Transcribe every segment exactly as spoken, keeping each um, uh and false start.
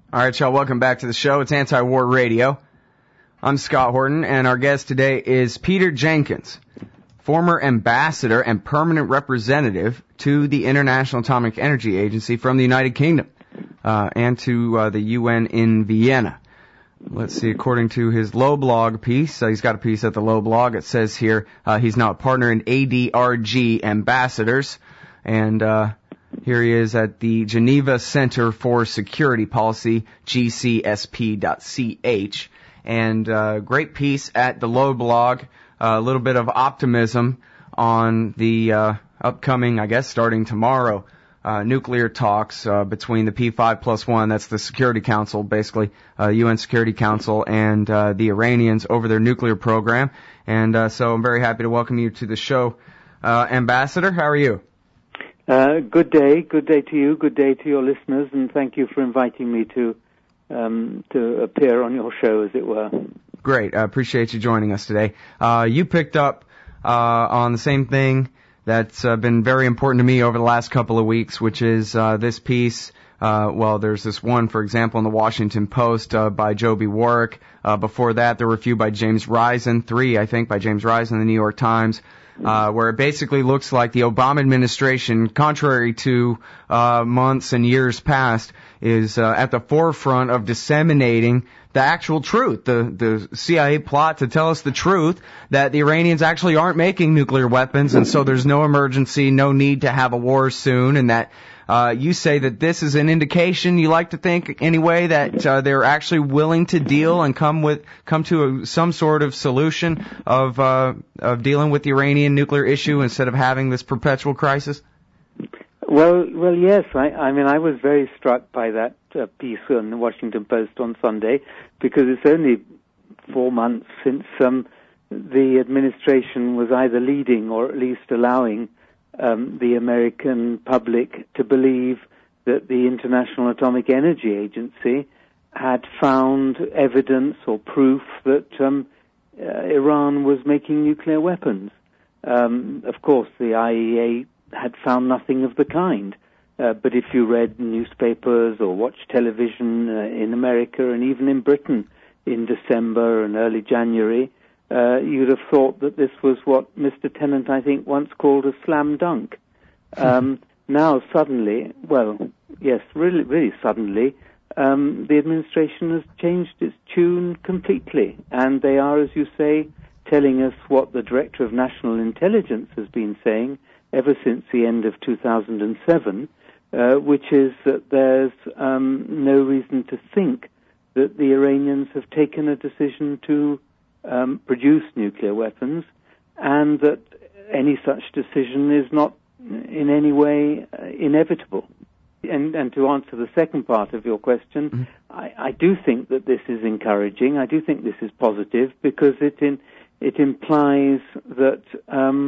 All right, y'all, welcome back to the show. It's Anti-War Radio. I'm Scott Horton, and our guest today is Peter Jenkins, former ambassador and permanent representative to the International Atomic Energy Agency from the United Kingdom uh, and to uh, the U N in Vienna. Let's see, according to his Low Blog piece, uh, he's got a piece at the Low Blog. It says here uh, he's now a partner in A D R G Ambassadors, and uh here he is at the Geneva Center for Security Policy, G C S P dot C H. And uh great piece at the Low Blog, uh, a little bit of optimism on the uh upcoming, I guess, starting tomorrow, uh nuclear talks uh between the P five plus one, that's the Security Council, basically, uh U N Security Council, and uh the Iranians over their nuclear program. And uh so I'm very happy to welcome you to the show. Uh Ambassador, how are you? Uh, good day, good day to you, good day to your listeners, and thank you for inviting me to um, to appear on your show, as it were. Great, I appreciate you joining us today. Uh, you picked up uh, on the same thing that's uh, been very important to me over the last couple of weeks, which is uh, this piece. Uh, well, there's this one, for example, in the Washington Post uh, by Joby Warrick. Uh, before that, there were a few by James Risen, three, I think, by James Risen in the New York Times. Uh, where it basically looks like the Obama administration, contrary to uh, months and years past, is uh, at the forefront of disseminating the actual truth, the, the C I A plot to tell us the truth, that the Iranians actually aren't making nuclear weapons, and so there's no emergency, no need to have a war soon, and that Uh, you say that this is an indication, you like to think anyway, that uh, they're actually willing to deal and come with come to a, some sort of solution of uh, of dealing with the Iranian nuclear issue instead of having this perpetual crisis? Well, well, yes. I, I mean, I was very struck by that uh, piece in the Washington Post on Sunday, because it's only four months since um, the administration was either leading or at least allowing Um, the American public to believe that the International Atomic Energy Agency had found evidence or proof that um, uh, Iran was making nuclear weapons. Um, of course, the I A E A had found nothing of the kind. Uh, but if you read newspapers or watched television uh, in America and even in Britain in December and early January, Uh, you'd have thought that this was what Mister Tennant, I think, once called a slam dunk. Um, now, suddenly, well, yes, really, really suddenly, um, the administration has changed its tune completely. And they are, as you say, telling us what the Director of National Intelligence has been saying ever since the end of two thousand seven, uh, which is that there's um, no reason to think that the Iranians have taken a decision to Um, produce nuclear weapons, and that any such decision is not in any way uh, inevitable. And, and to answer the second part of your question, mm-hmm. I, I do think that this is encouraging. I do think this is positive, because it in, it implies that um,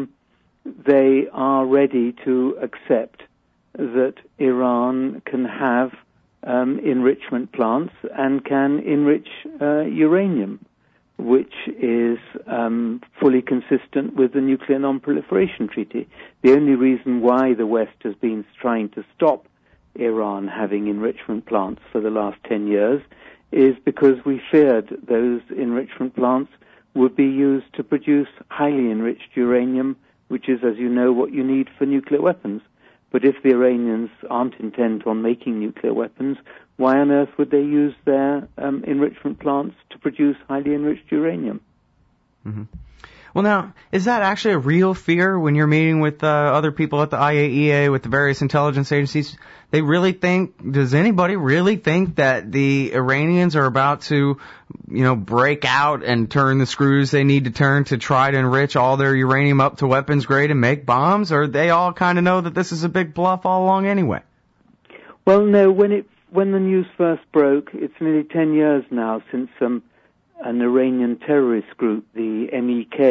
they are ready to accept that Iran can have um, enrichment plants and can enrich uh, uranium, which is um, fully consistent with the Nuclear Non-Proliferation Treaty. The only reason why the West has been trying to stop Iran having enrichment plants for the last ten years is because we feared those enrichment plants would be used to produce highly enriched uranium, which is, as you know, what you need for nuclear weapons. But if the Iranians aren't intent on making nuclear weapons, why on earth would they use their um, enrichment plants to produce highly enriched uranium? Mm-hmm. Well, now, is that actually a real fear when you're meeting with uh, other people at the I A E A, with the various intelligence agencies? They really think, does anybody really think that the Iranians are about to, you know, break out and turn the screws they need to turn to try to enrich all their uranium up to weapons grade and make bombs? Or they all kind of know that this is a big bluff all along anyway? Well, no, when it when the news first broke, it's nearly ten years now since um, an Iranian terrorist group, the M E K,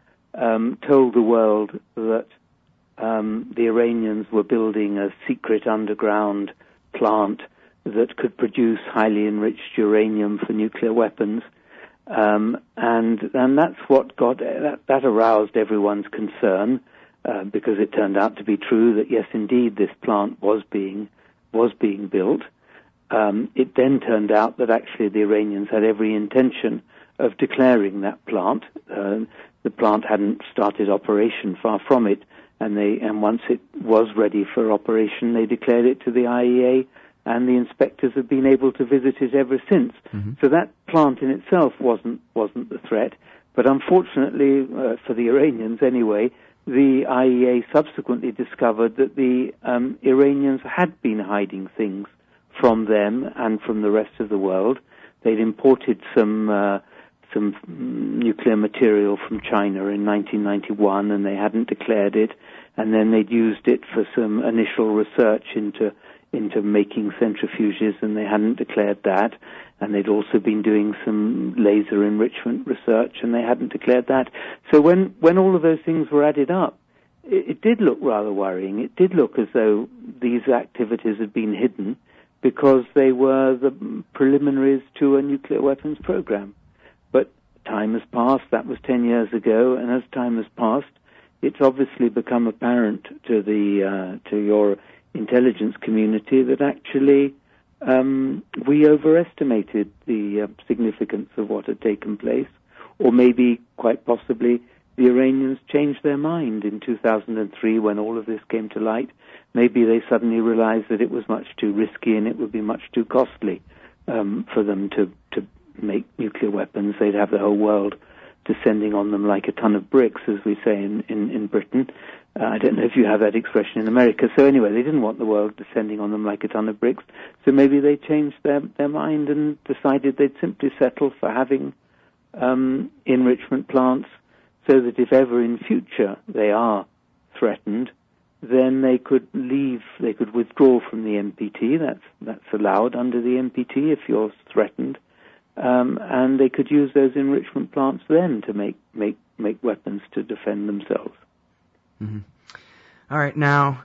um, told the world that um, the Iranians were building a secret underground plant that could produce highly enriched uranium for nuclear weapons. Um, and and that's what got that, that aroused everyone's concern, uh, because it turned out to be true that yes, indeed, this plant was being was being built. um, it then turned out that actually the Iranians had every intention of declaring that plant. Uh, the plant hadn't started operation, far from it, and they and once it was ready for operation, they declared it to the I A E A, and the inspectors have been able to visit it ever since. Mm-hmm. So that plant in itself wasn't wasn't the threat, but unfortunately uh, for the Iranians anyway, the I A E A subsequently discovered that the um, Iranians had been hiding things from them and from the rest of the world. They'd imported some uh, some nuclear material from China in nineteen ninety-one, and they hadn't declared it, and then they'd used it for some initial research into into making centrifuges, and they hadn't declared that, and they'd also been doing some laser enrichment research, and they hadn't declared that. So when, when all of those things were added up, it, it did look rather worrying. It did look as though these activities had been hidden because they were the preliminaries to a nuclear weapons program. But time has passed. That was ten years ago, and as time has passed, it's obviously become apparent to the uh, to your intelligence community that actually um, we overestimated the uh, significance of what had taken place, or maybe, quite possibly, the Iranians changed their mind in two thousand three when all of this came to light. Maybe they suddenly realized that it was much too risky and it would be much too costly um, for them to, to make nuclear weapons. They'd have the whole world descending on them like a ton of bricks, as we say in, in, in Britain. Uh, I don't know if you have that expression in America. So anyway, they didn't want the world descending on them like a ton of bricks. So maybe they changed their, their mind and decided they'd simply settle for having um, enrichment plants so that if ever in future they are threatened, then they could leave, they could withdraw from the N P T. That's, that's allowed under the N P T if you're threatened. Um, and they could use those enrichment plants then to make, make, make weapons to defend themselves. Mm-hmm. All right. Now,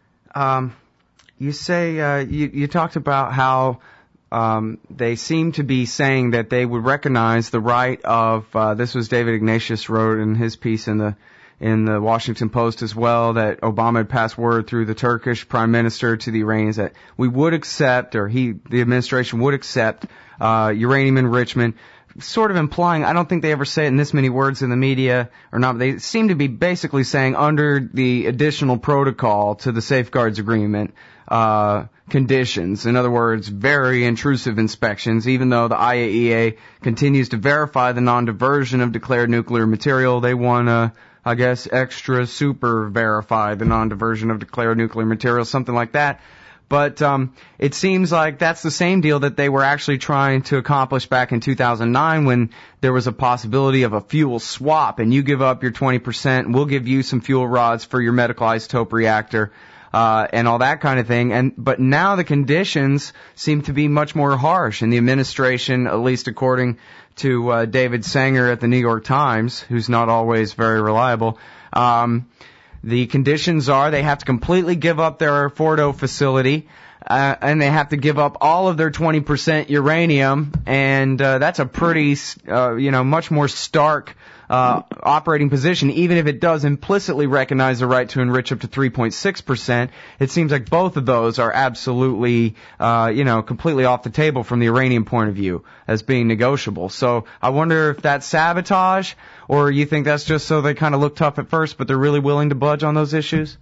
um, you say uh, you, you talked about how um, they seem to be saying that they would recognize the right of. Uh, this was David Ignatius wrote in his piece in the in the Washington Post as well, that Obama had passed word through the Turkish Prime Minister to the Iranians that we would accept, or he, the administration would accept uh, uranium enrichment. Sort of implying, I don't think they ever say it in this many words in the media or not, but they seem to be basically saying under the additional protocol to the Safeguards Agreement uh conditions. In other words, very intrusive inspections. Even though the I A E A continues to verify the non-diversion of declared nuclear material, they want to, I guess, extra super verify the non-diversion of declared nuclear material, something like that. But um, it seems like that's the same deal that they were actually trying to accomplish back in two thousand nine when there was a possibility of a fuel swap, and you give up your twenty percent, and we'll give you some fuel rods for your medical isotope reactor, uh, and all that kind of thing. And but now the conditions seem to be much more harsh, and the administration, at least according to uh, David Sanger at the New York Times, who's not always very reliable, um, the conditions are they have to completely give up their Fordo facility, uh, and they have to give up all of their twenty percent uranium, and uh, that's a pretty, uh, you know, much more stark uh, operating position, even if it does implicitly recognize the right to enrich up to three point six percent. It seems like both of those are absolutely, uh, you know, completely off the table from the Iranian point of view as being negotiable. So I wonder if that's sabotage, or you think that's just so they kind of look tough at first, but they're really willing to budge on those issues?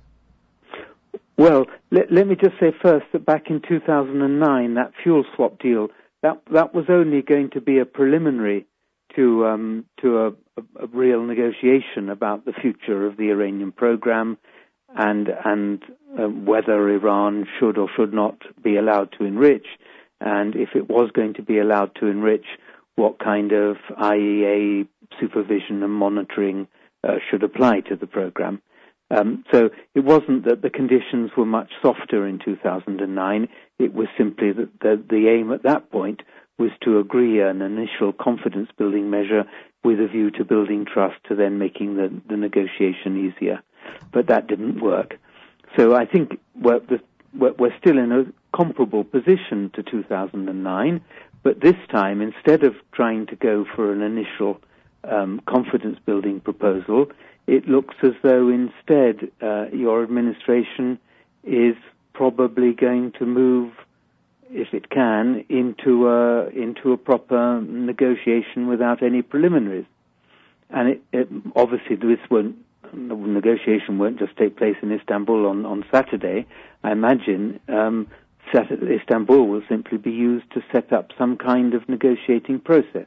Well, let, let me just say first that back in two thousand nine, that fuel swap deal, that that was only going to be a preliminary to um, to a, a, a real negotiation about the future of the Iranian program and and uh, whether Iran should or should not be allowed to enrich, and if it was going to be allowed to enrich, what kind of I A E A supervision and monitoring uh, should apply to the program. Um, so it wasn't that the conditions were much softer in two thousand nine. It was simply that the, the aim at that point was to agree an initial confidence-building measure with a view to building trust to then making the, the negotiation easier. But that didn't work. So I think we're, we're still in a comparable position to two thousand nine, but this time, instead of trying to go for an initial um, confidence-building proposal, it looks as though instead uh, your administration is probably going to move if it can, into a, into a proper negotiation without any preliminaries. And it, it, obviously this won't, the negotiation won't just take place in Istanbul on, on Saturday. I imagine um, Saturday, Istanbul will simply be used to set up some kind of negotiating process.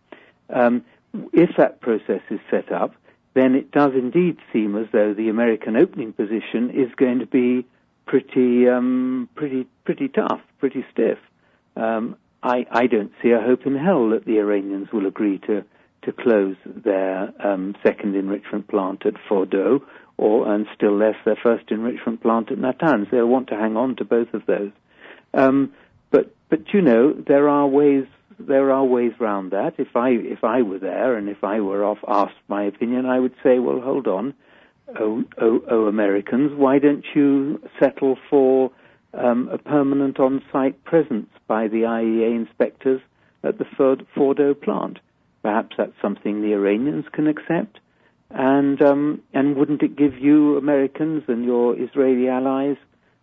Um, if that process is set up, then it does indeed seem as though the American opening position is going to be pretty, um, pretty, pretty tough, pretty stiff. Um, I, I don't see a hope in hell that the Iranians will agree to, to close their um, second enrichment plant at Fordow, or and still less their first enrichment plant at Natanz. They'll want to hang on to both of those. Um, but, but you know, there are ways. There are ways round that. If I if I were there and if I were off asked my opinion, I would say, well, hold on, oh, oh, oh Americans, why don't you settle for um, a permanent on-site presence by the I E A inspectors at the Fordow plant? Perhaps that's something the Iranians can accept. And um, and wouldn't it give you Americans and your Israeli allies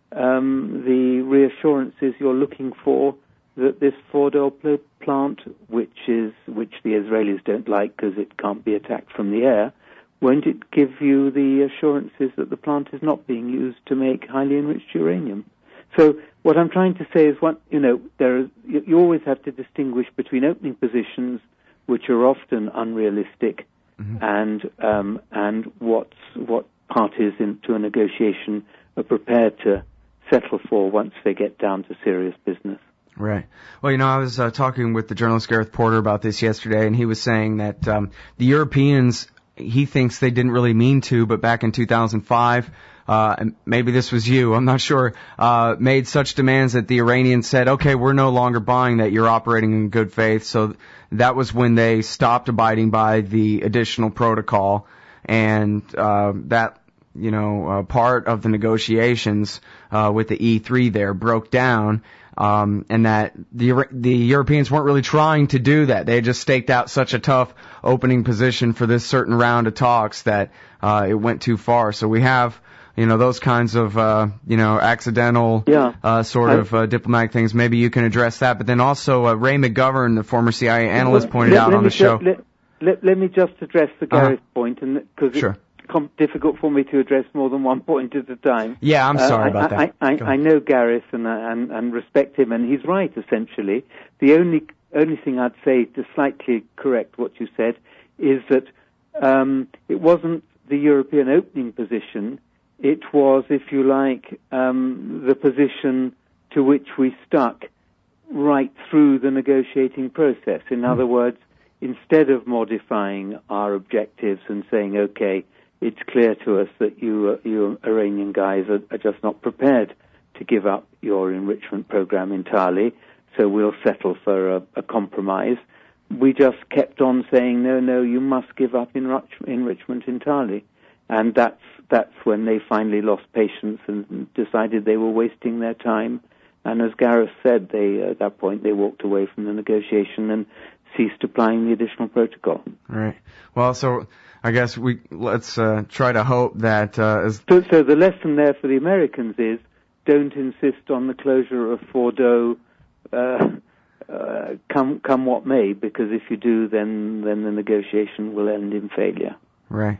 um, the reassurances you're looking for that this Fordow plant, which is which the Israelis don't like because it can't be attacked from the air, won't it give you the assurances that the plant is not being used to make highly enriched uranium? So what I'm trying to say is, what you know, there is, you, you always have to distinguish between opening positions, which are often unrealistic, mm-hmm. and um, and what's what parties into a negotiation are prepared to settle for once they get down to serious business. Right. Well, you know, I was uh, talking with the journalist Gareth Porter about this yesterday, and he was saying that um, the Europeans, he thinks they didn't really mean to, but back in two thousand five, uh, and maybe this was you, I'm not sure, uh, made such demands that the Iranians said, okay, we're no longer buying that, you're operating in good faith. So that was when they stopped abiding by the additional protocol, and uh, that, you know, uh, part of the negotiations uh, with the E three there broke down. Um, and that the the Europeans weren't really trying to do that. They had just staked out such a tough opening position for this certain round of talks that uh, it went too far. So we have, you know, those kinds of, uh, you know, accidental yeah. uh, sort I, of uh, diplomatic things. Maybe you can address that. But then also uh, Ray McGovern, the former C I A analyst, pointed let, out let on the ju- show. Let, let, let me just address the Gareth uh-huh. point, and because sure. it's com- difficult for me to address more than one point at a time. Yeah, I'm sorry uh, about I, that. I, I, I know Gareth and, and and respect him, and he's right essentially. The only only thing I'd say to slightly correct what you said is that um, it wasn't the European opening position. It was, if you like, um, the position to which we stuck right through the negotiating process. In mm. other words, instead of modifying our objectives and saying, okay, it's clear to us that you, uh, you Iranian guys are, are just not prepared to give up your enrichment program entirely, so we'll settle for a, a compromise. We just kept on saying, no, no, you must give up enrich- enrichment entirely. And that's, that's when they finally lost patience and decided they were wasting their time. And as Gareth said, they, at that point, they walked away from the negotiation and ceased applying the additional protocol. Right. Well, so I guess we let's uh, try to hope that. Uh, as so, so the lesson there for the Americans is don't insist on the closure of Fordow, uh, uh, come come what may, because if you do, then then the negotiation will end in failure. Right.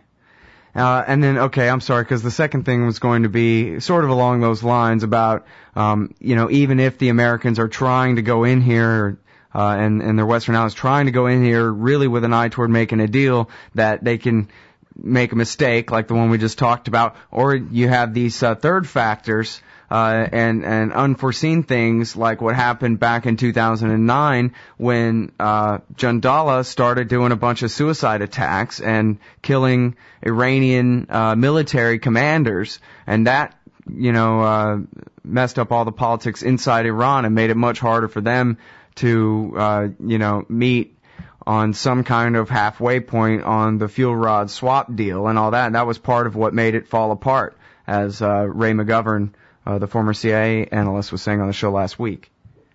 Uh, and then, okay, I'm sorry, because the second thing was going to be sort of along those lines about, um, you know, even if the Americans are trying to go in here, uh, and, and their Western allies trying to go in here really with an eye toward making a deal, that they can make a mistake like the one we just talked about, or you have these uh, third factors, uh, and, and unforeseen things like what happened back in two thousand nine when, uh, Jandala started doing a bunch of suicide attacks and killing Iranian, uh, military commanders, and that, you know, uh, messed up all the politics inside Iran and made it much harder for them to, uh, you know, meet on some kind of halfway point on the fuel rod swap deal and all that. And that was part of what made it fall apart, as uh, Ray McGovern, uh, the former C I A analyst, was saying on the show last week.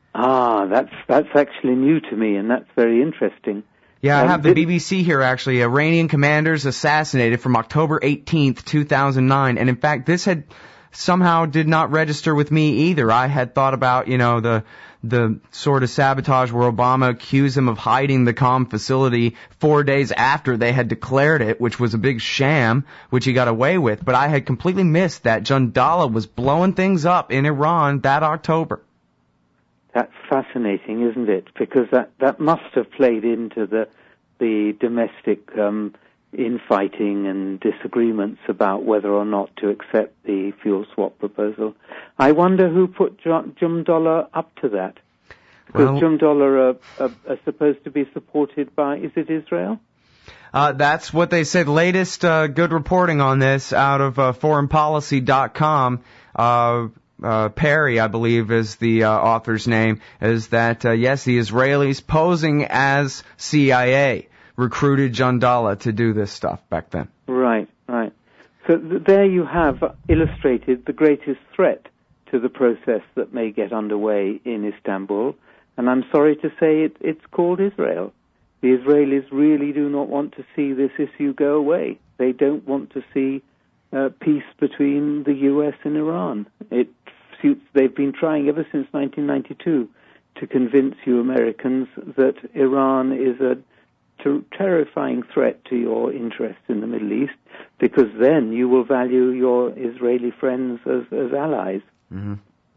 Ah, that's that's actually new to me, and that's very interesting. Yeah, I um, have the B B C here, actually. Iranian commanders assassinated from October eighteenth, two thousand nine. And in fact, this had somehow did not register with me either. I had thought about, you know, the the sort of sabotage where Obama accused him of hiding the C O M facility four days after they had declared it, which was a big sham, which he got away with. But I had completely missed that Jandala was blowing things up in Iran that October. That's fascinating, isn't it? Because that, that must have played into the the domestic um, infighting and disagreements about whether or not to accept the fuel swap proposal. I wonder who put Jumdollar up to that. Because well, Jumdollar are, are, are supposed to be supported by, is it Israel? Uh, that's what they said. Latest uh, good reporting on this out of uh, foreign policy dot com. Uh, uh, Perry, I believe, is the uh, author's name, is that, uh, yes, the Israelis posing as C I A recruited Jandala to do this stuff back then. Right, right. So th- there you have illustrated the greatest threat to the process that may get underway in Istanbul. And I'm sorry to say it, it's called Israel. The Israelis really do not want to see this issue go away. They don't want to see uh, peace between the U S and Iran. It suits, they've been trying ever since nineteen ninety-two to convince you Americans that Iran is a ter- terrifying threat to your interests in the Middle East, because then you will value your Israeli friends as, as allies. Mm-hmm.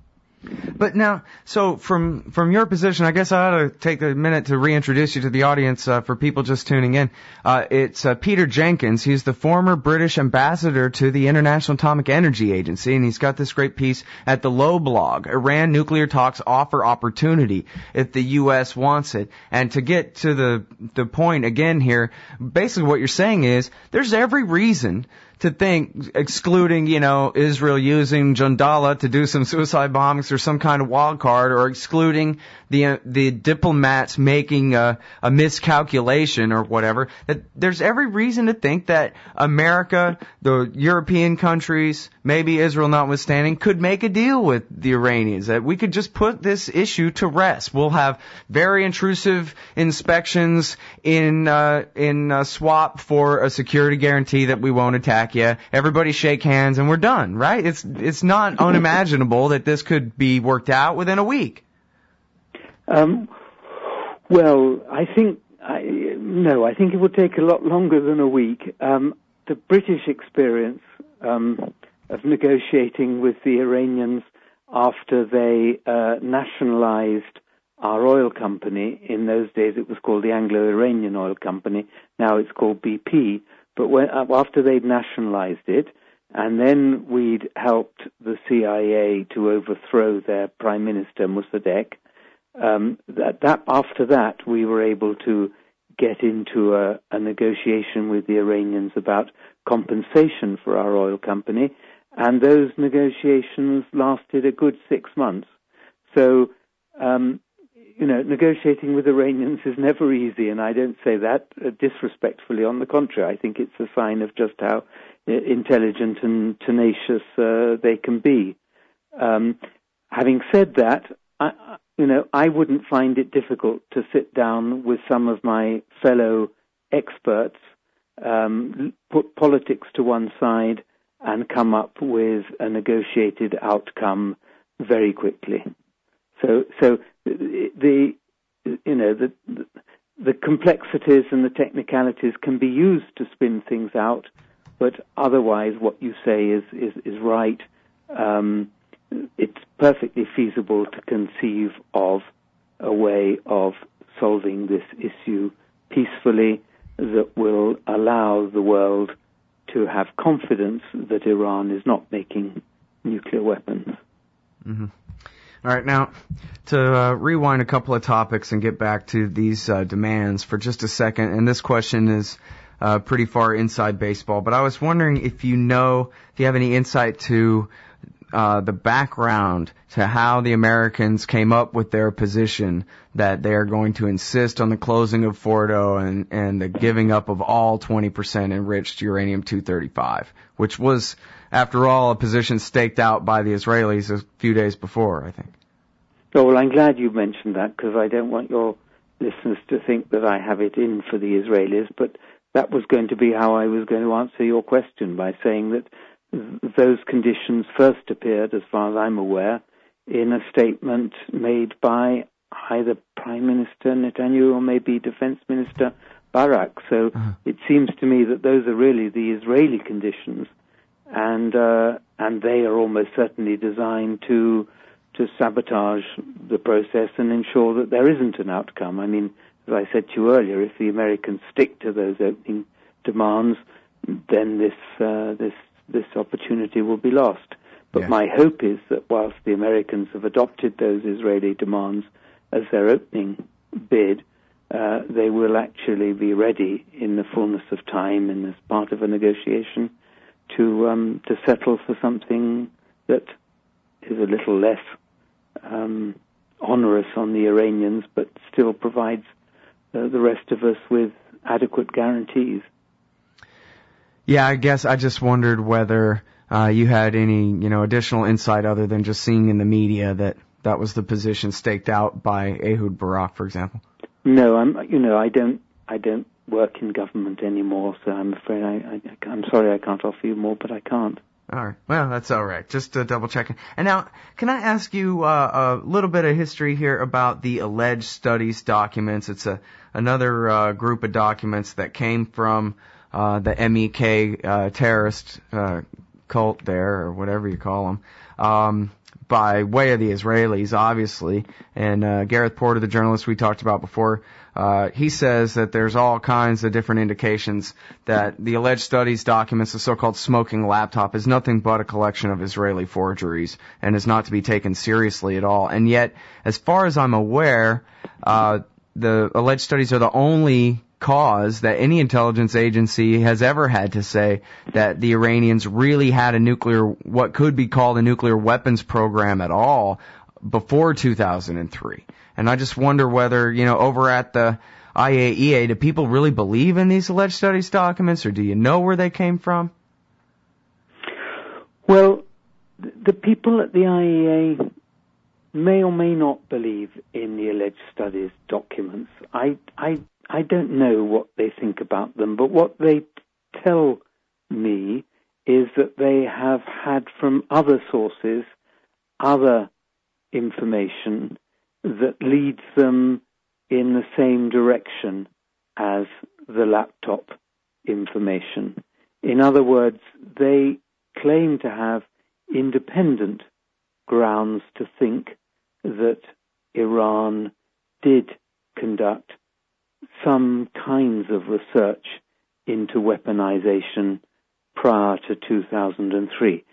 But now, so from from your position, I guess I ought to take a minute to reintroduce you to the audience uh, for people just tuning in. Uh, it's uh, Peter Jenkins. He's the former British ambassador to the International Atomic Energy Agency, and he's got this great piece at the Low blog. Iran nuclear talks offer opportunity if the U S wants it. And to get to the the point again here, basically what you're saying is there's every reason to think, excluding, you know, Israel using Jandala to do some suicide bombings or some kind of wild card, or excluding the uh, the diplomats making a, a miscalculation or whatever, that there's every reason to think that America, the European countries, maybe Israel notwithstanding, could make a deal with the Iranians, that we could just put this issue to rest. We'll have very intrusive inspections in uh, in uh, swap for a security guarantee that we won't attack you. Everybody shake hands and we're done, right? It's it's not unimaginable that this could be worked out within a week. Um, well, I think I, no, I think it would take a lot longer than a week. Um, the British experience um, of negotiating with the Iranians after they uh, nationalized our oil company, in those days it was called the Anglo-Iranian Oil Company, now it's called B P. But when, after they'd nationalized it, and then we'd helped the C I A to overthrow their Prime Minister, Mossadegh, um, that, that, after that we were able to get into a, a negotiation with the Iranians about compensation for our oil company, and those negotiations lasted a good six months. So, um, you know, negotiating with Iranians is never easy, and I don't say that uh, disrespectfully. On the contrary, I think it's a sign of just how uh, intelligent and tenacious uh, they can be. Um, having said that, I, you know, I wouldn't find it difficult to sit down with some of my fellow experts, um, put politics to one side, and come up with a negotiated outcome very quickly. So, so the you know the the complexities and the technicalities can be used to spin things out, but otherwise, what you say is is, is right. Um, it's perfectly feasible to conceive of a way of solving this issue peacefully that will allow the world to have confidence that Iran is not making nuclear weapons. Mm-hmm. All right, now, to uh, rewind a couple of topics and get back to these uh, demands for just a second, and this question is uh, pretty far inside baseball, but I was wondering if you know, if you have any insight to uh, the background to how the Americans came up with their position that they are going to insist on the closing of Fordo and, and the giving up of all twenty percent enriched uranium two thirty-five, which was, after all, a position staked out by the Israelis a few days before, I think. Oh, well, I'm glad you mentioned that, because I don't want your listeners to think that I have it in for the Israelis, but that was going to be how I was going to answer your question, by saying that th- those conditions first appeared, as far as I'm aware, in a statement made by either Prime Minister Netanyahu or maybe Defense Minister Barak. So uh-huh. it seems to me that those are really the Israeli conditions, and uh, and they are almost certainly designed to to sabotage the process and ensure that there isn't an outcome. I mean, as I said to you earlier, if the Americans stick to those opening demands, then this uh, this this opportunity will be lost. But yeah. my hope is that whilst the Americans have adopted those Israeli demands as their opening bid, uh, they will actually be ready in the fullness of time and as part of a negotiation to um, to settle for something that is a little less um, onerous on the Iranians, but still provides uh, the rest of us with adequate guarantees. Yeah, I guess I just wondered whether uh, you had any, you know, additional insight other than just seeing in the media that that was the position staked out by Ehud Barak, for example. No, I'm, you know, I don't, I don't work in government anymore, so I'm afraid I, I I'm sorry I can't offer you more, but I can't. All right. Well, that's all right. Just uh, double checking. And now, can I ask you uh, a little bit of history here about the alleged studies documents? It's a another uh, group of documents that came from uh, the M E K uh, terrorist uh, cult there, or whatever you call them, um, by way of the Israelis, obviously. And uh, Gareth Porter, the journalist we talked about before, Uh, he says that there's all kinds of different indications that the alleged studies documents, the so-called smoking laptop, is nothing but a collection of Israeli forgeries and is not to be taken seriously at all. And yet, as far as I'm aware, uh, the alleged studies are the only cause that any intelligence agency has ever had to say that the Iranians really had a nuclear, what could be called a nuclear weapons program at all before two thousand three. And I just wonder whether, you know, over at the I A E A, do people really believe in these alleged studies documents, or do you know where they came from? Well, the people at the I A E A may or may not believe in the alleged studies documents. I, I, I don't know what they think about them, but what they tell me is that they have had from other sources other information that leads them in the same direction as the laptop information. In other words, they claim to have independent grounds to think that Iran did conduct some kinds of research into weaponization prior to two thousand three.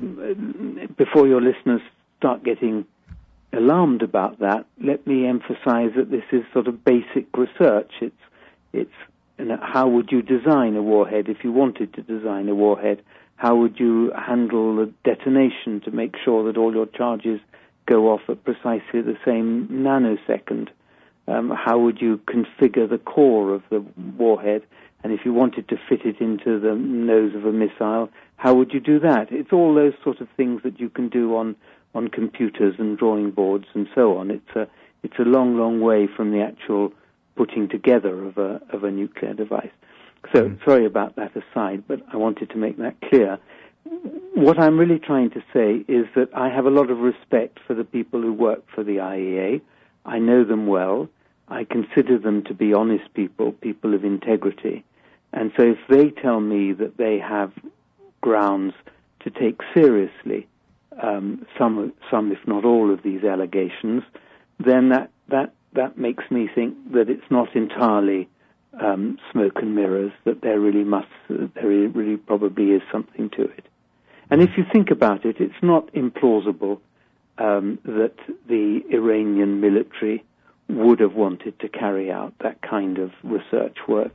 Before your listeners start getting alarmed about that, let me emphasize that this is sort of basic research. It's, it's, you know, how would you design a warhead if you wanted to design a warhead? How would you handle the detonation to make sure that all your charges go off at precisely the same nanosecond? Um, how would you configure the core of the warhead? And if you wanted to fit it into the nose of a missile, how would you do that? It's all those sort of things that you can do on on computers and drawing boards and so on. It's a it's a long, long way from the actual putting together of a of a nuclear device. So mm. sorry about that aside, but I wanted to make that clear. What I'm really trying to say is that I have a lot of respect for the people who work for the I A E A. I know them well. I consider them to be honest people, people of integrity. And so if they tell me that they have grounds to take seriously Um, some, some, if not all, of these allegations, then that that that makes me think that it's not entirely um, smoke and mirrors. That there really must, there really probably is something to it. And if you think about it, it's not implausible um, that the Iranian military would have wanted to carry out that kind of research work.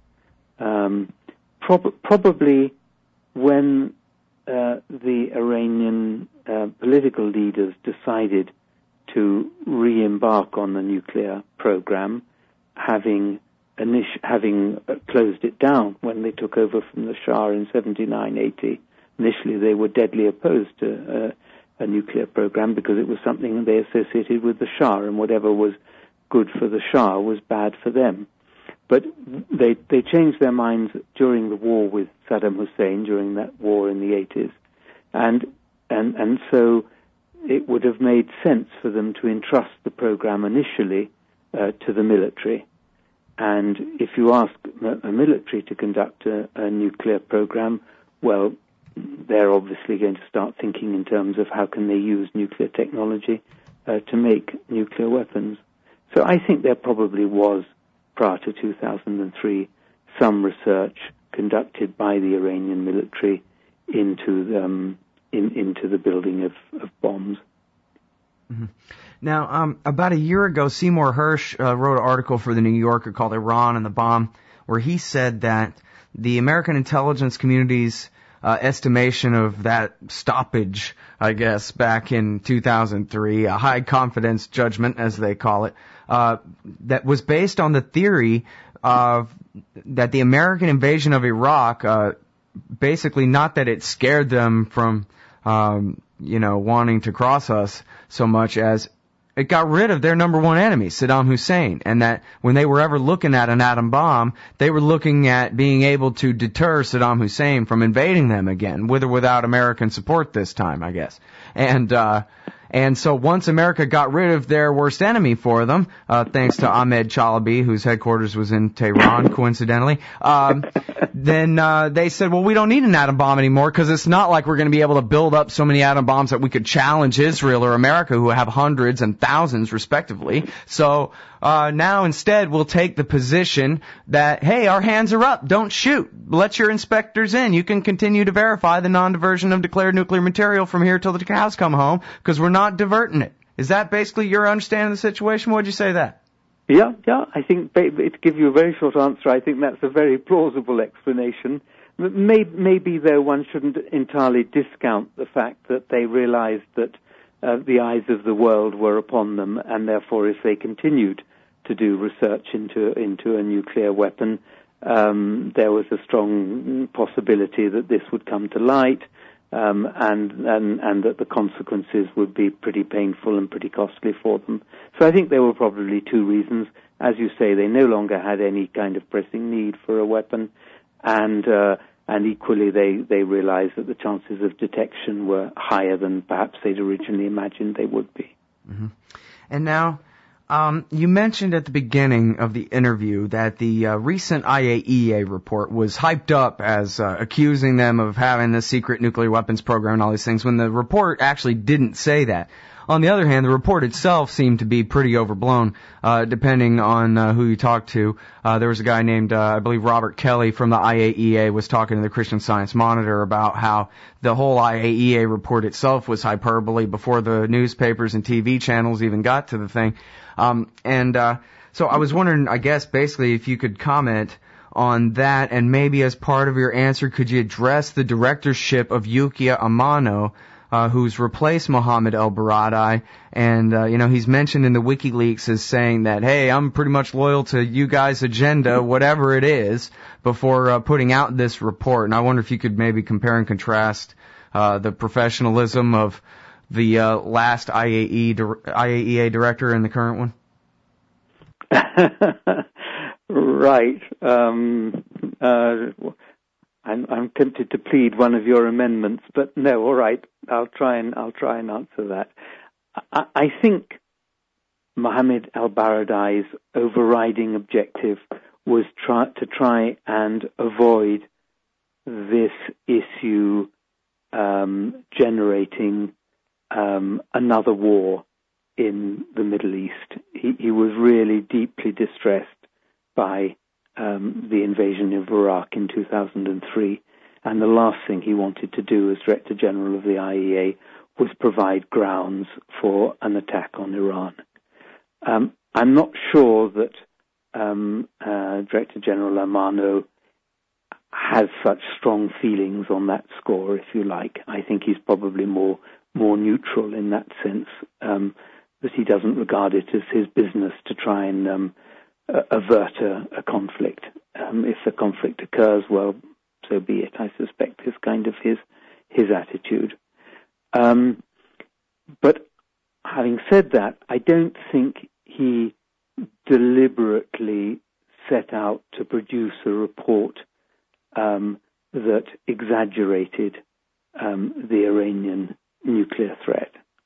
Um, prob- probably when Uh, the Iranian uh, political leaders decided to re-embark on the nuclear program, having init- having uh, closed it down when they took over from the Shah in seventy-nine eighty. Initially, they were deadly opposed to uh, a nuclear program because it was something they associated with the Shah, and whatever was good for the Shah was bad for them. But they they changed their minds during the war with Saddam Hussein, during that war in the eighties. And and and so it would have made sense for them to entrust the program initially uh, to the military. And if you ask a military to conduct a, a nuclear program, well, they're obviously going to start thinking in terms of how can they use nuclear technology uh, to make nuclear weapons. So I think there probably was, prior to two thousand three, some research conducted by the Iranian military into the, um, in, into the building of, of bombs. Mm-hmm. Now, um, about a year ago, Seymour Hersh uh, wrote an article for the New Yorker called Iran and the Bomb, where he said that the American intelligence community's uh, estimation of that stoppage, I guess, back in two thousand three, a high confidence judgment, as they call it, uh, that was based on the theory of that the American invasion of Iraq, uh, basically not that it scared them from, um, you know, wanting to cross us so much as it got rid of their number one enemy, Saddam Hussein, and that when they were ever looking at an atom bomb, they were looking at being able to deter Saddam Hussein from invading them again, with or without American support this time, I guess. And, uh, and so once America got rid of their worst enemy for them, uh, thanks to Ahmed Chalabi, whose headquarters was in Tehran, coincidentally, um, then uh, they said, well, we don't need an atom bomb anymore because it's not like we're going to be able to build up so many atom bombs that we could challenge Israel or America, who have hundreds and thousands, respectively. So uh, now instead we'll take the position that, hey, our hands are up. Don't shoot. Let your inspectors in. You can continue to verify the non-diversion of declared nuclear material from here till the cows come home because we're not diverting it. Is that basically your understanding of the situation? What would you say to that? Yeah, yeah, I think, to give you a very short answer, I think that's a very plausible explanation. Maybe, though, one shouldn't entirely discount the fact that they realized that uh, the eyes of the world were upon them, and therefore if they continued to do research into, into a nuclear weapon, um, there was a strong possibility that this would come to light, Um, and, and, and that the consequences would be pretty painful and pretty costly for them. So I think there were probably two reasons. As you say, they no longer had any kind of pressing need for a weapon, and uh, and equally they, they realized that the chances of detection were higher than perhaps they'd originally imagined they would be. Mm-hmm. And now, Um, you mentioned at the beginning of the interview that the uh, recent I A E A report was hyped up as uh, accusing them of having this secret nuclear weapons program and all these things, when the report actually didn't say that. On the other hand, the report itself seemed to be pretty overblown, uh, depending on uh, who you talked to. Uh, there was a guy named, uh, I believe, Robert Kelly from the I A E A was talking to the Christian Science Monitor about how the whole I A E A report itself was hyperbole before the newspapers and T V channels even got to the thing. Um, and uh, so I was wondering, I guess, basically, if you could comment on that, and maybe as part of your answer, could you address the directorship of Yukiya Amano, Uh, who's replaced Mohammed El-Baradei, and, uh, you know, he's mentioned in the WikiLeaks as saying that, hey, I'm pretty much loyal to you guys' agenda, whatever it is, before uh, putting out this report. And I wonder if you could maybe compare and contrast uh, the professionalism of the uh, last I A E, I A E A director and the current one. Right. Um, uh, I'm, I'm tempted to plead one of your amendments, but no, all right. I'll try and I'll try and answer that. I, I think Mohammed El-Baradei's overriding objective was try, to try and avoid this issue um, generating um, another war in the Middle East. He, he was really deeply distressed by Um, the invasion of Iraq in two thousand three, and the last thing he wanted to do as Director General of the I A E A was provide grounds for an attack on Iran. Um, I'm not sure that um, uh, Director General Amano has such strong feelings on that score, if you like. I think he's probably more more neutral in that sense, um, that he doesn't regard it as his business to try and um, Uh, avert a, a conflict. Um, if the conflict occurs, well, so be it. I suspect is kind of his his attitude. Um, but having said that, I don't think he deliberately set out to produce a report um, that exaggerated um, the Iranian nuclear threat.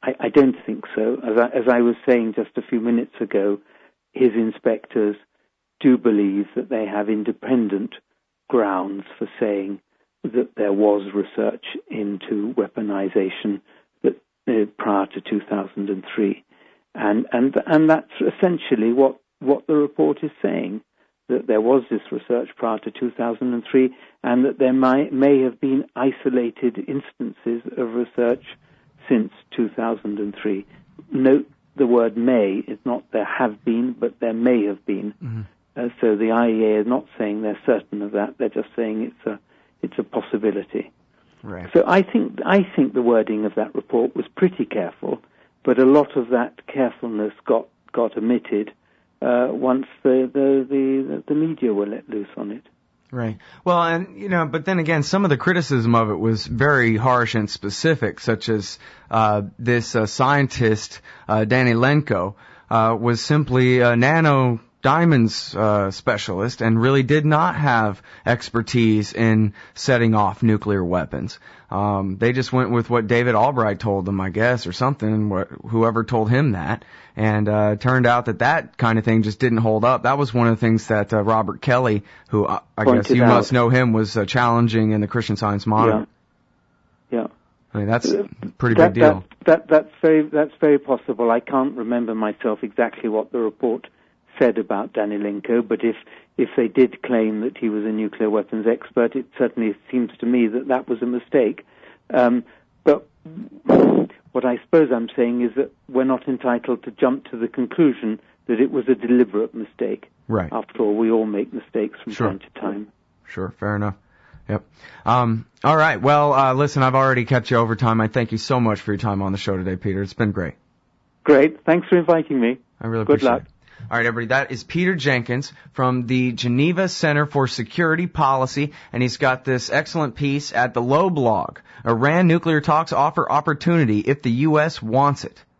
I, I don't think so. As I, as I was saying just a few minutes ago, his inspectors do believe that they have independent grounds for saying that there was research into weaponization that, uh, prior to two thousand three. And, and, and that's essentially what, what the report is saying, that there was this research prior to two thousand three and that there might, may have been isolated instances of research since two thousand three. Note the word may. It's not there have been, but there may have been. Mm-hmm. Uh, so the I A E A is not saying they're certain of that. They're just saying it's a it's a possibility. Right. So I think I think the wording of that report was pretty careful, but a lot of that carefulness got got omitted uh, once the, the the the media were let loose on it. Right. Well, and, you know, but then again, some of the criticism of it was very harsh and specific, such as uh, this uh, scientist, uh, Danilenko, uh, was simply a nano diamonds uh, specialist and really did not have expertise in setting off nuclear weapons. Um, they just went with what David Albright told them, I guess, or something, what, whoever told him that. And uh, it turned out that that kind of thing just didn't hold up. That was one of the things that uh, Robert Kelly, who uh, I guess you out. must know him, was uh, challenging in the Christian Science Monitor. Yeah. yeah. I mean, that's a pretty that, big deal. That, that, that's very that's very possible. I can't remember myself exactly what the report said about Danilenko, but if if they did claim that he was a nuclear weapons expert, it certainly seems to me that that was a mistake. Um, but what I suppose I'm saying is that we're not entitled to jump to the conclusion that it was a deliberate mistake. Right. After all, we all make mistakes from sure. time to time. Sure, fair enough. Yep. Um, all right. Well, uh, listen, I've already kept you over time. I thank you so much for your time on the show today, Peter. It's been great. Great. Thanks for inviting me. I really Good appreciate luck. it. All right, everybody, that is Peter Jenkins from the Geneva Center for Security Policy, and he's got this excellent piece at the Low blog. Iran nuclear talks offer opportunity if the U S wants it.